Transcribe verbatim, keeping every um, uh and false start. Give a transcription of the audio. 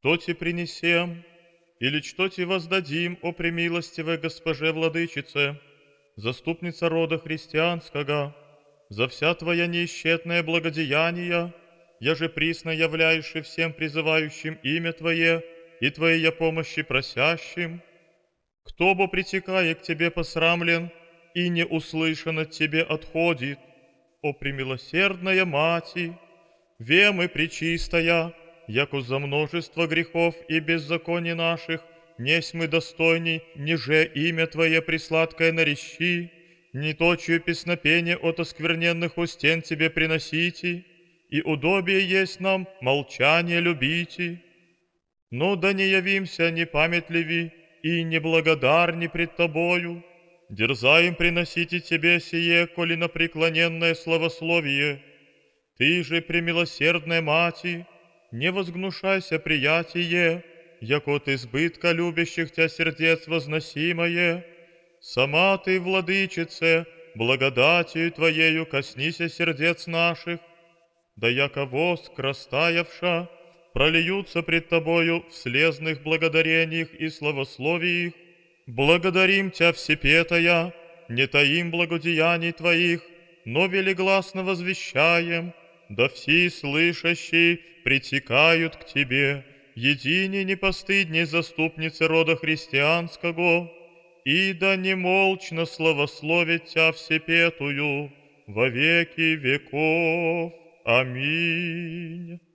Что ти принесем, или что ти воздадим, о премилостивой госпоже владычице, заступница рода христианского, за вся твоя неисчетная благодеяния, я же присно являешь и всем призывающим имя Твое и Твоей помощи просящим, кто бы, притекая к Тебе, посрамлен и не услышан от Тебе отходит, о премилосердная Мати, вем и пречистая, яко за множество грехов и беззаконий наших, несть мы достойней, ниже имя Твое присладкое нарещи, не точью песнопение от оскверненных устен Тебе приносите, и удобие есть нам молчание любите. Но да не явимся непамятливи и неблагодарни пред Тобою, дерзаем приносите Тебе сие, коли на преклоненное славословие. Ты же, премилосердная Мати, не возгнушайся приятие, як от избытка любящих Тя сердец возносимое. Сама Ты, Владычице, благодатью Твоею коснися сердец наших, да яко воск растаявша, прольются пред Тобою в слезных благодарениях и славословиях. Благодарим Тя всепетая, не таим благодеяний Твоих, но велигласно возвещаем, да все слышащие притекают к Тебе, едине непостыдней заступницы рода христианского, и да немолчно славословит Тя всепетую во веки веков. Аминь.